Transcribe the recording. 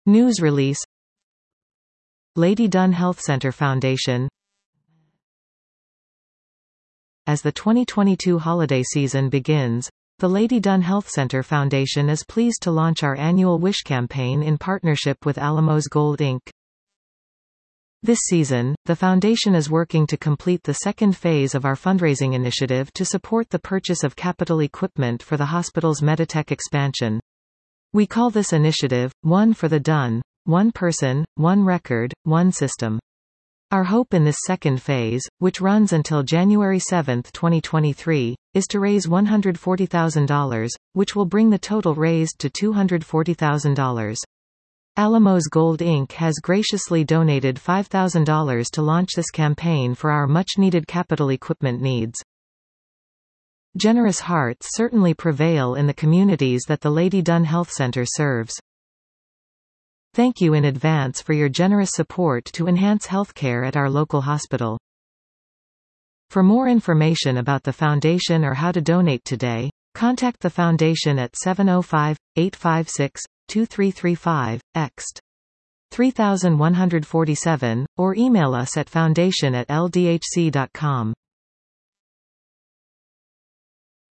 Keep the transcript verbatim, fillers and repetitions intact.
News release. Lady Dunn Health Centre Foundation. As the twenty twenty-two holiday season begins, the Lady Dunn Health Centre Foundation is pleased to launch our annual Wish campaign in partnership with Alamos Gold Incorporated. This season, the foundation is working to complete the second phase of our fundraising initiative to support the purchase of capital equipment for the hospital's Meditech expansion. We call this initiative, One for the Dunn, One Person, One Record, One System. Our hope in this second phase, which runs until January seventh twenty twenty-three, is to raise one hundred forty thousand dollars, which will bring the total raised to two hundred forty thousand dollars. Alamos Gold Incorporated has graciously donated five thousand dollars to launch this campaign for our much-needed capital equipment needs. Generous hearts certainly prevail in the communities that the Lady Dunn Health Centre serves. Thank you in advance for your generous support to enhance healthcare at our local hospital. For more information about the foundation or how to donate today, contact the foundation at seven oh five, eight five six, two three three five, ext. three one four seven, or email us at foundation at l d h c dot com.